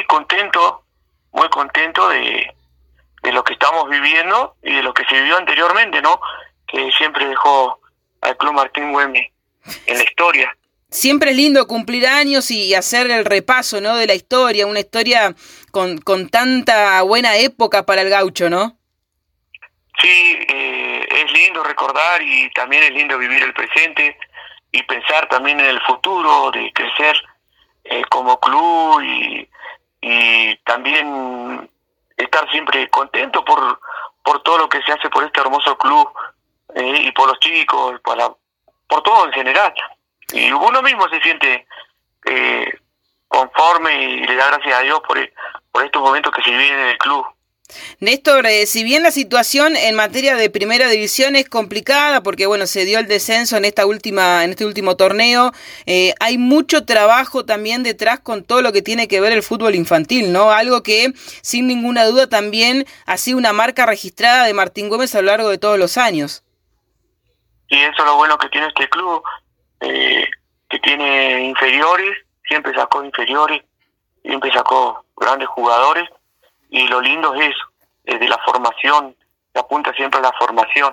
muy contento de lo que estamos viviendo y de lo que se vivió anteriormente, ¿no? Que siempre dejó al Club Martín Güemes en la historia. Siempre es lindo cumplir años y hacer el repaso, ¿no?, de la historia, una historia con tanta buena época para el gaucho, ¿no? Sí, es lindo recordar y también es lindo vivir el presente y pensar también en el futuro, de crecer como club y también estar siempre contento por todo lo que se hace por este hermoso club y por los chicos, por todo en general. Y uno mismo se siente conforme y le da gracias a Dios por estos momentos que se viven en el club. Néstor, si bien la situación en materia de primera división es complicada, porque bueno, se dio el descenso en este último torneo, hay mucho trabajo también detrás con todo lo que tiene que ver el fútbol infantil, ¿no? Algo que sin ninguna duda también ha sido una marca registrada de Martín Güemes a lo largo de todos los años. Y eso es lo bueno que tiene este club, que tiene inferiores, siempre sacó inferiores, siempre sacó grandes jugadores. Y lo lindo es eso, de la formación, se apunta siempre a la formación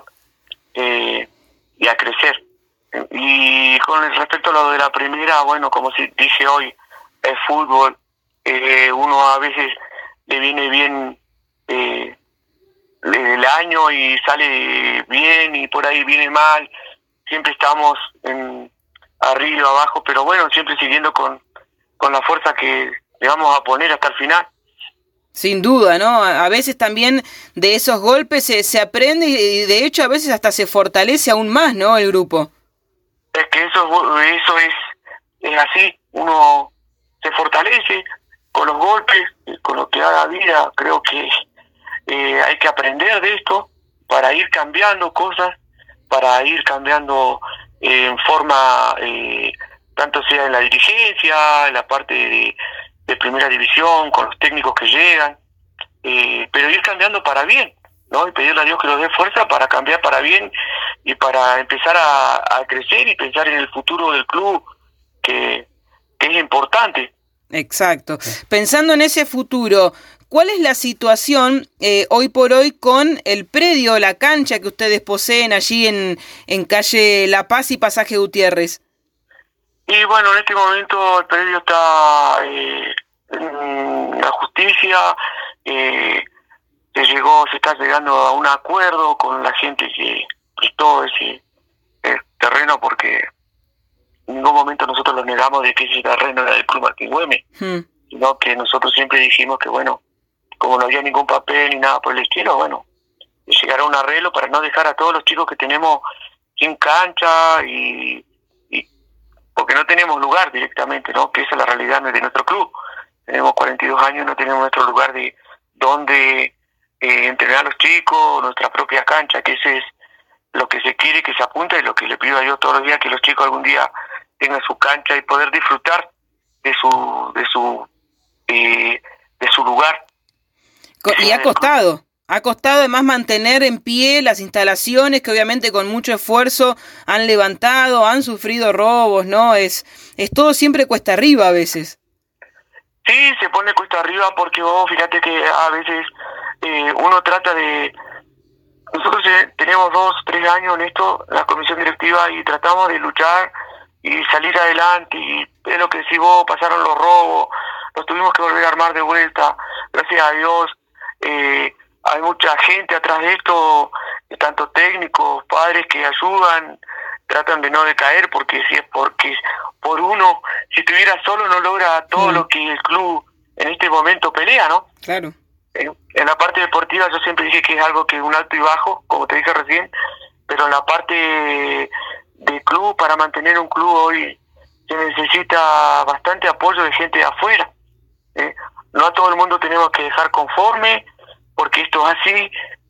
y a crecer. Y con respecto a lo de la primera, bueno, como dije hoy, el fútbol, uno a veces le viene bien el año y sale bien y por ahí viene mal. Siempre estamos arriba, abajo, pero bueno, siempre siguiendo con la fuerza que le vamos a poner hasta el final. Sin duda, ¿no? A veces también de esos golpes se aprende y de hecho a veces hasta se fortalece aún más, ¿no?, el grupo. Es que eso es así, uno se fortalece con los golpes, con lo que da la vida. Creo que hay que aprender de esto para ir cambiando cosas, para ir cambiando en forma, tanto sea en la dirigencia, en la parte de primera división, con los técnicos que llegan, pero ir cambiando para bien, ¿no? Y pedirle a Dios que nos dé fuerza para cambiar para bien y para empezar a crecer y pensar en el futuro del club, que es importante. Exacto. Pensando en ese futuro, ¿cuál es la situación hoy por hoy con el predio, la cancha que ustedes poseen allí en calle La Paz y Pasaje Gutiérrez? Y bueno, en este momento el predio está en la justicia, se está llegando a un acuerdo con la gente que prestó ese terreno, porque en ningún momento nosotros lo negamos de que ese terreno era del Club Martín Güemes, sino que nosotros siempre dijimos que bueno, como no había ningún papel ni nada por el estilo, bueno, llegar a un arreglo para no dejar a todos los chicos que tenemos sin cancha y porque no tenemos lugar directamente, ¿no? Que esa es la realidad de nuestro club. Tenemos 42 años, no tenemos nuestro lugar de donde entrenar a los chicos, nuestra propia cancha, que ese es lo que se quiere, que se apunta, y lo que le pido a Dios todos los días, que los chicos algún día tengan su cancha y poder disfrutar de su lugar. Y ha costado además mantener en pie las instalaciones que obviamente con mucho esfuerzo han levantado, han sufrido robos, ¿no? Es todo siempre cuesta arriba a veces. Sí, se pone cuesta arriba porque vos fíjate que a veces uno trata de... Nosotros tenemos 2-3 años en esto, la comisión directiva, y tratamos de luchar y salir adelante, y es lo que decís vos, pasaron los robos, nos tuvimos que volver a armar de vuelta, gracias a Dios. Hay mucha gente atrás de esto, tanto técnicos, padres que ayudan, tratan de no decaer, porque si es porque por uno, si estuviera solo no logra todo lo que el club en este momento pelea, ¿no? Claro. En la parte deportiva yo siempre dije que es algo que es un alto y bajo, como te dije recién, pero en la parte de club, para mantener un club hoy se necesita bastante apoyo de gente de afuera. No a todo el mundo tenemos que dejar conforme, porque esto es así,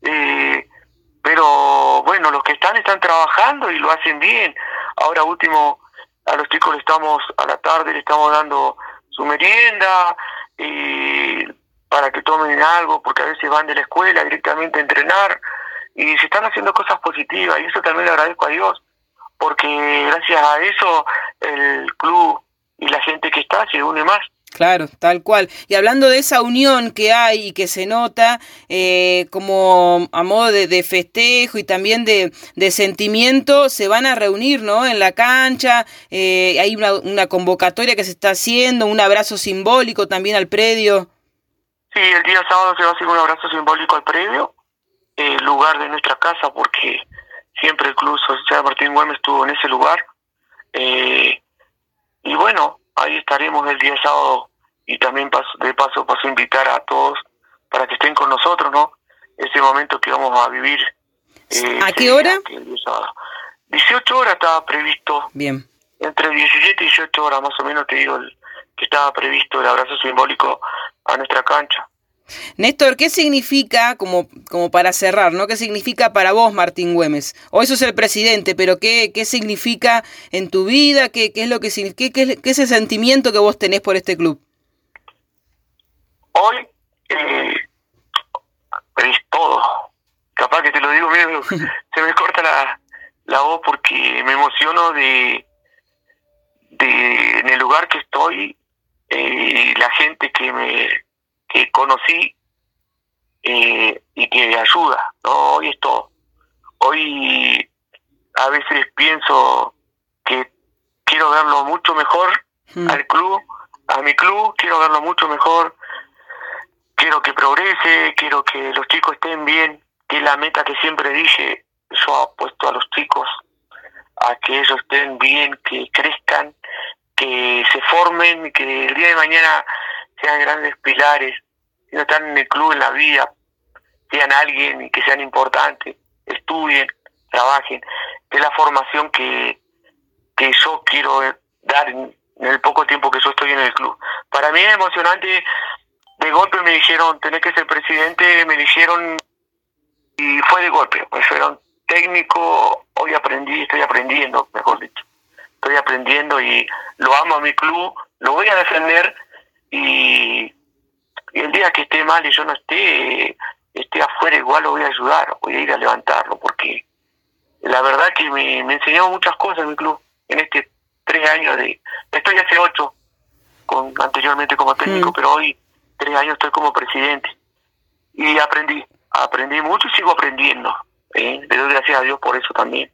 pero bueno, los que están trabajando y lo hacen bien. Ahora último, a los chicos a la tarde le estamos dando su merienda, para que tomen algo, porque a veces van de la escuela directamente a entrenar, y se están haciendo cosas positivas, y eso también le agradezco a Dios, porque gracias a eso el club y la gente que está se une más. Claro, tal cual. Y hablando de esa unión que hay y que se nota como a modo de festejo y también de sentimiento, se van a reunir, ¿no? En la cancha, hay una convocatoria que se está haciendo, un abrazo simbólico también al predio. Sí, el día sábado se va a hacer un abrazo simbólico al predio, lugar de nuestra casa, porque siempre el Club Social Martín Güemes estuvo en ese lugar. Y bueno, ahí estaremos el día sábado y también paso a invitar a todos para que estén con nosotros, ¿no? Ese momento que vamos a vivir. ¿A qué hora? 18 horas estaba previsto. Bien. Entre 17 y 18 horas más o menos, te digo, que estaba previsto el abrazo simbólico a nuestra cancha. Néstor, ¿qué significa, como para cerrar, ¿no? ¿Qué significa para vos Martín Güemes? Hoy sos el presidente, pero ¿qué significa en tu vida? ¿Qué es lo que significa? ¿Qué es ese sentimiento que vos tenés por este club? Hoy es todo. Capaz que te lo digo medio, se me corta la voz porque me emociono de en el lugar que estoy, la gente que conocí y que me ayuda, ¿no? Hoy es todo. Hoy a veces pienso que quiero verlo mucho mejor al club, a mi club, quiero verlo mucho mejor, quiero que progrese, quiero que los chicos estén bien, que es la meta que siempre dije, yo apuesto a los chicos a que ellos estén bien, que crezcan, que se formen, que el día de mañana sean grandes pilares, si no están en el club, en la vida, sean alguien y que sean importantes, estudien, trabajen, que es la formación que yo quiero dar en el poco tiempo que yo estoy en el club. Para mí es emocionante, de golpe me dijeron, tenés que ser presidente, me dijeron, y fue de golpe, me fueron técnico, hoy estoy aprendiendo, mejor dicho. Estoy aprendiendo y lo amo a mi club, lo voy a defender y el día que esté mal y yo no esté afuera, igual lo voy a ayudar, voy a ir a levantarlo, porque la verdad que me enseñó muchas cosas mi club en 3 años estoy hace 8 anteriormente como técnico, pero hoy 3 años estoy como presidente y aprendí mucho y sigo aprendiendo, le doy gracias a Dios por eso también.